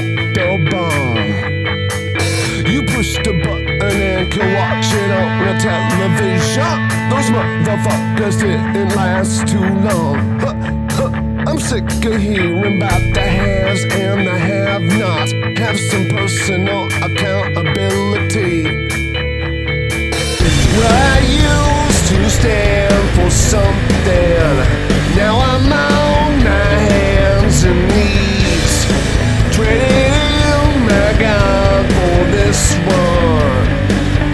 dropped a bomb. You pushed a button and can watch it on the television. Those motherfuckers didn't last too long. I'm sick of hearing about the haves and the have-nots. Have some personal accountability. Well, I used to stand for something. Now I'm on my hands and knees, trading my God for this one.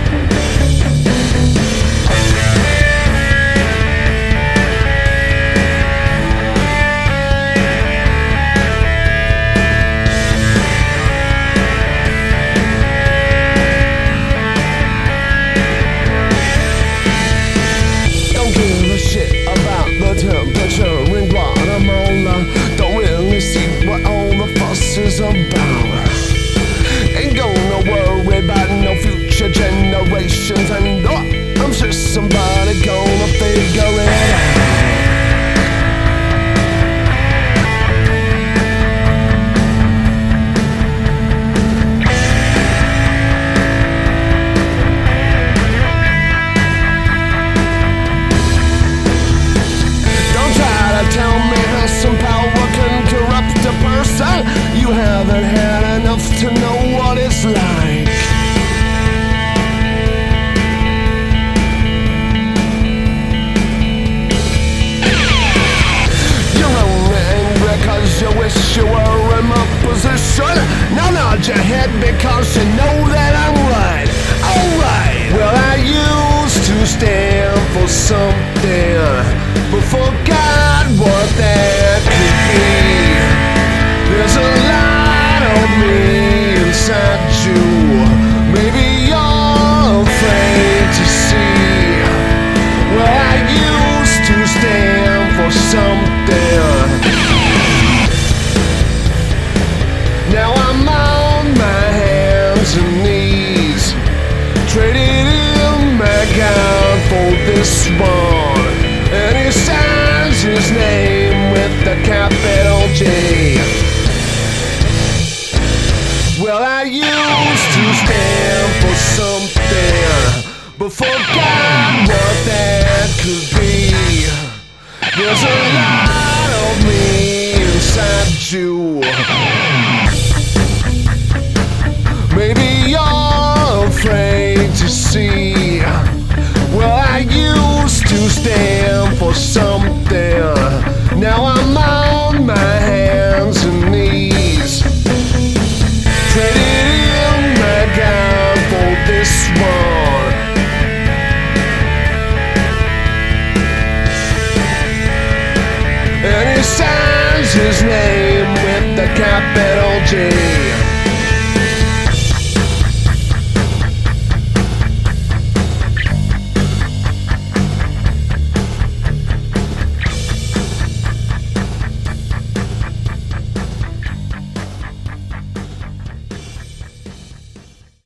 Temperature in Guatemala. Don't really see what all the fuss is about. Ain't gonna worry about no future generations. And I'm sure somebody gonna figure it out. Tell me how some power can corrupt a person. You haven't had enough to know what it's like. You're only angry cause you wish you were in my position. Now nod your head because you know that I'm right. Alright, well I used to stand for something before God, what that could be. There's a lot of me inside you. Maybe you're afraid to see. Well, I used to stand for something. Now I'm on my hands and knees, trading in my God for this one. And he signs his name with the capital J. Well, I used to stand for something before God, what that could be. There's a lot of me inside you. Maybe you're afraid to see. Well, I used to stand for something. Now I'm on my hands and knees, trading in my God for this one. And he signs his name with the capital J.